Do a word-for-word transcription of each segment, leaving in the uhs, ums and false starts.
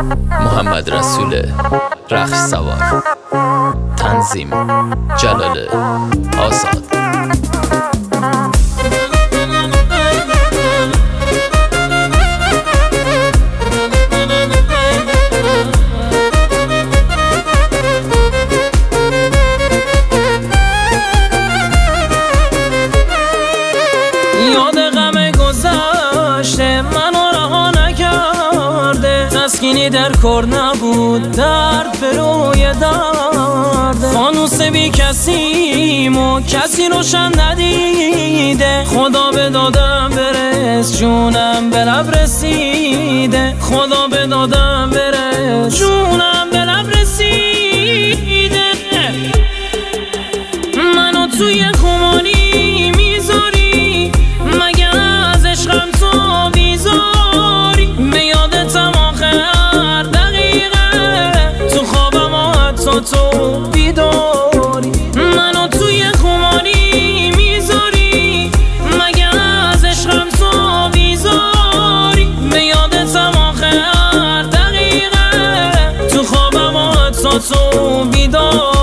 محمد رسول رخش سوار. تنظیم جلال آزاد. یاد غم گذشته منو رها نکرده، تسکینی در کار نبود، درد به روی درده. فانوس بی کسیم و کسی روشن ندیده، خدا به دادم برس جونم به لب رسیده، خدا به دادم برس جونم به لب رسیده. منو توی خماری میذاری، مگه از عشقم تو بیزاری؟ به یادتم آخر دقیقه، تو خوابم و حتی تو بیداری. منو توی خماری میذاری، مگه از عشقم تو بیزاری؟ به یادتم آخر دقیقه، تو خوابم و حتی تو بیداری.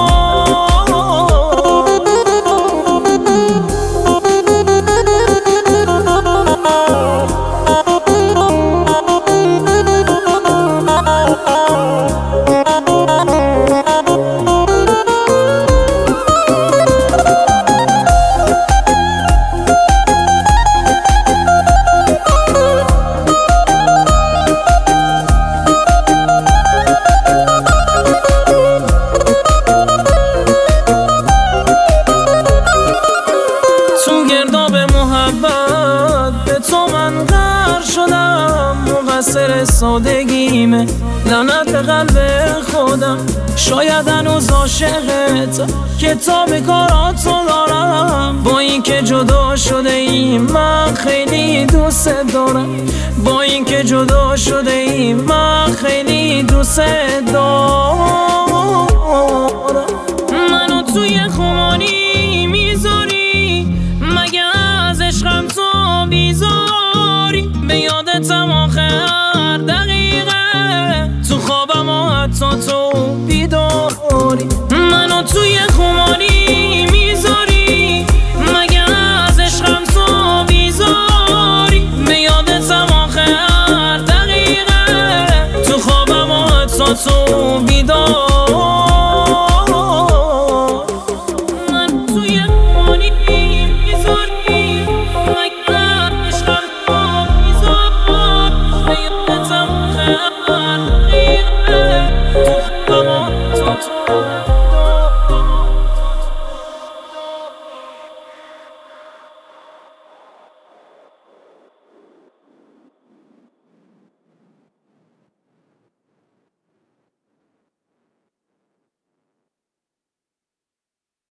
مقصر سادگیمه، لعنت قلب خودم، شاید هنوز عاشقت، کتاب کاراتو دارم. با اینکه جدا شده ایم من خیلی دوست دارم، با اینکه جدا شده ایم من خیلی دوست دارم. منو توی خماری میذاری، مگه از عشقم تو بیزاری؟ به یادتم آخر دقیقه، تو خوابم و حتی تو بیداری. منو توی خماری میذاری، مگه از عشقم تو بیزاری؟ به یادتم آخر دقیقه، تو خوابم و حتی تو بیداری. Come on,